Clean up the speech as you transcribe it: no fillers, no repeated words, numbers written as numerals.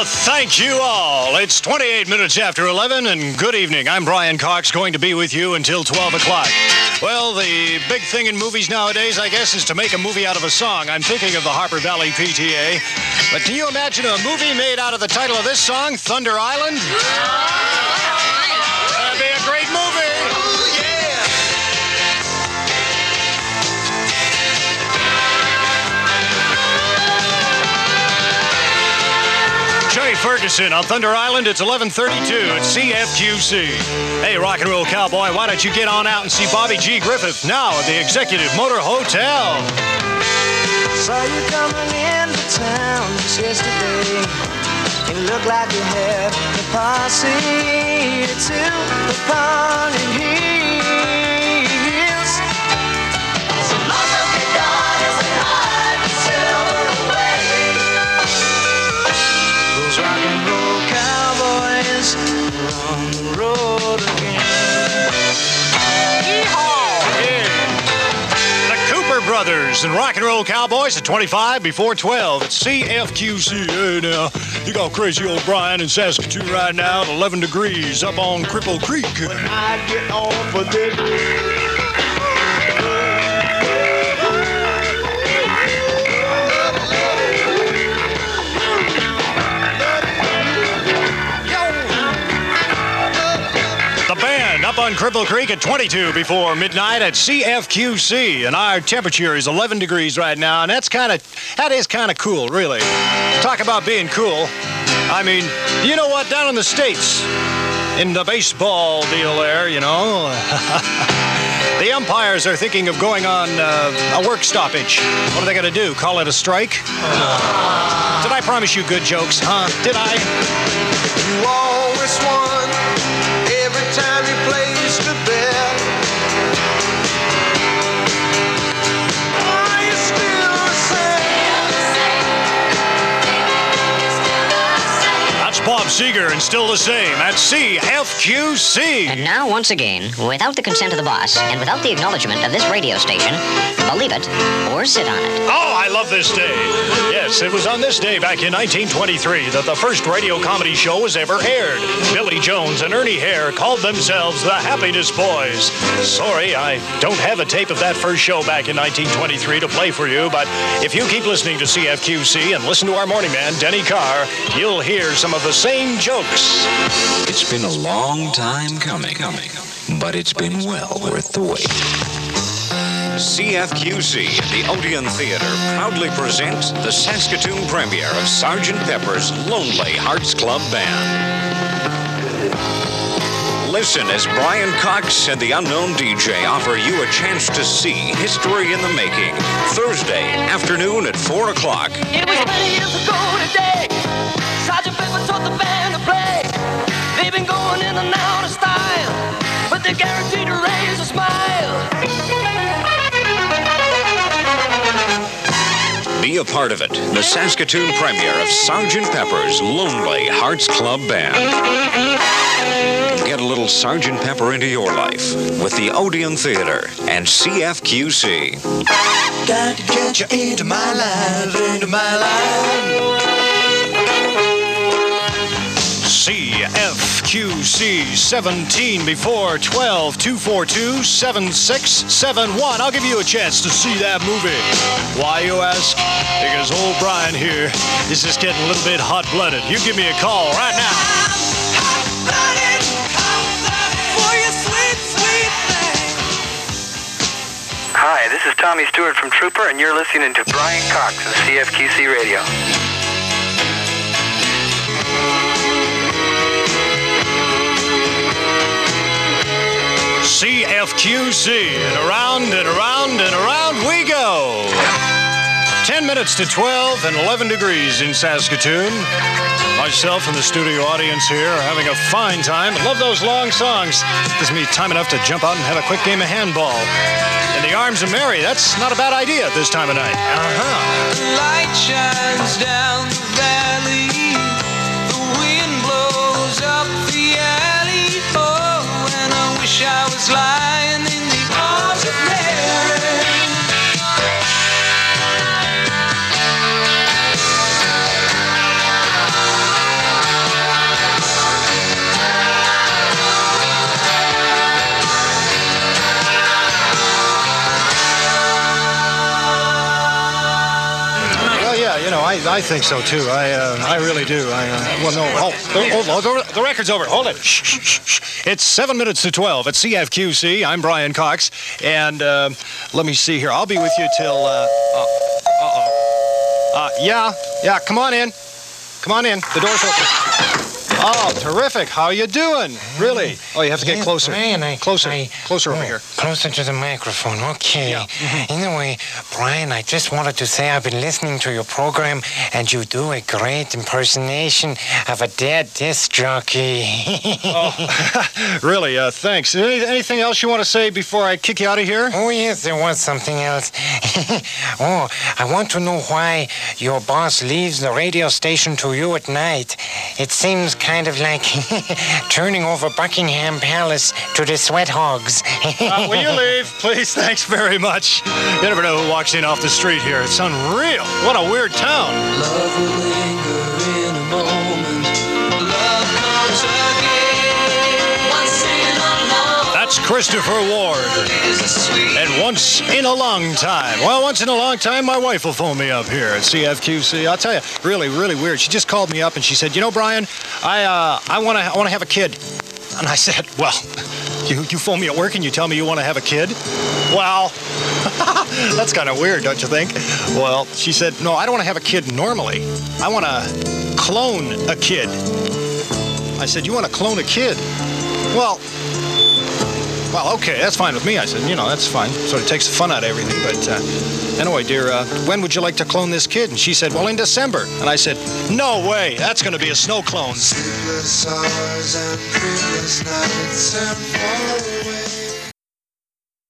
Thank you all. It's 28 minutes after 11, and good evening. I'm Brian Cox, going to be with you until 12 o'clock. Well, the big thing in movies nowadays, I guess, is to make a movie out of a song. I'm thinking of the Harper Valley PTA. But can you imagine a movie made out of the title of this song, Thunder Island? That'd be a great movie. Jerry Ferguson on Thunder Island. It's 11:32 at CFQC. Hey, rock and roll cowboy, why don't you get on out and see Bobby G. Griffith now at the Executive Motor Hotel? Saw you coming into town just yesterday. You look like you had the posse to the party heels. So lock up your daughters and hide the silver away. Those rock and roll cowboys are on the road again. Yeehaw! Yeah. The Cooper Brothers and Rock and Roll Cowboys at 25 before 12 at CFQC. Hey, now, you got crazy old Brian in Saskatoon right now at 11 degrees up on Cripple Creek. When I get off of this. Up on Cripple Creek at 22 before midnight at CFQC, and our temperature is 11 degrees right now, and that is kind of cool, really. Talk about being cool. I mean, you know what, down in the States, in the baseball deal there, you know, the umpires are thinking of going on a work stoppage. What are they going to do, call it a strike? Did I promise you good jokes, huh? Did I? You always won every time you placed a bet. Are you still the same? That's Bob Seger and still the same at CFQC. And now, once again, without the consent of the boss and without the acknowledgement of this radio station, believe it or sit on it. Oh, I love this day. Yes, it was on this day back in 1923 that the first radio comedy show was ever aired. Billy Jones and Ernie Hare called themselves the Happiness Boys. Sorry, I don't have a tape of that first show back in 1923 to play for you, but if you keep listening to CFQC and listen to our morning man, Denny Carr, you'll hear some of the same jokes. It's been a long time coming, but it's been well worth the wait. CFQC and the Odeon Theater proudly present the Saskatoon premiere of Sgt. Pepper's Lonely Hearts Club Band. Listen as Brian Cox and the Unknown DJ offer you a chance to see history in the making. Thursday afternoon at 4 o'clock. It was many years ago today. Sgt. Pepper taught the band to play. They've been going in and out of style, but they're guaranteed to raise a smile. Be a part of it. The Saskatoon premiere of Sgt. Pepper's Lonely Hearts Club Band. Get a little Sgt. Pepper into your life with the Odeon Theater and CFQC. Got to get you into my life, into my life. CFQC 17 before 12, 242-7671. I'll give you a chance to see that movie. Why, you ask? Because old Brian here is just getting a little bit hot-blooded. You give me a call right now. Hot-blooded for your sweet, sweet thing. Hi, this is Tommy Stewart from Trooper, and you're listening to Brian Cox of CFQC Radio. CFQC, and around and around and around we go. 10 minutes to 12 and 11 degrees in Saskatoon. Myself and the studio audience here are having a fine time. I love those long songs. Gives me time enough to jump out and have a quick game of handball. In the arms of Mary, that's not a bad idea at this time of night. The light shines down the valley. The wind blows up the alley. Oh, and I wish I was lying in the arms of Mary. I think so too. I really do. The record's over. Hold it. Shh. It's 7 minutes to 12 at CFQC. I'm Brian Cox, and let me see here. I'll be with you till. Yeah. Come on in. The door's open. Oh, terrific. How you doing? Really? Oh, you have to get closer. Brian, Closer over here. Closer to the microphone, okay. Yeah. Anyway, Brian, I just wanted to say I've been listening to your program, and you do a great impersonation of a dead disc jockey. Oh, really? Thanks. Anything else you want to say before I kick you out of here? Oh, yes, there was something else. Oh, I want to know why your boss leaves the radio station to you at night. It seems kind of like turning over Buckingham Palace to the sweat hogs. Will you leave, please? Thanks very much. You never know who walks in off the street here. It's unreal. What a weird town. Love will linger in a moment. Love comes again. Once in a long That's Christopher Ward. is a sweet. And once in a long time. Well, once in a long time, my wife will phone me up here at CFQC. I'll tell you, really, really weird. She just called me up and she said, you know, Brian, I want to have a kid. And I said, well, you phone me at work and you tell me you want to have a kid? Well, that's kind of weird, don't you think? Well, she said, no, I don't want to have a kid normally. I want to clone a kid. I said, you want to clone a kid? Well, okay, that's fine with me. I said, that's fine. Sort of takes the fun out of everything. But anyway, dear, when would you like to clone this kid? And she said, well, in December. And I said, no way. That's going to be a snow clone. Sleepless hours and dreamless nights and far away.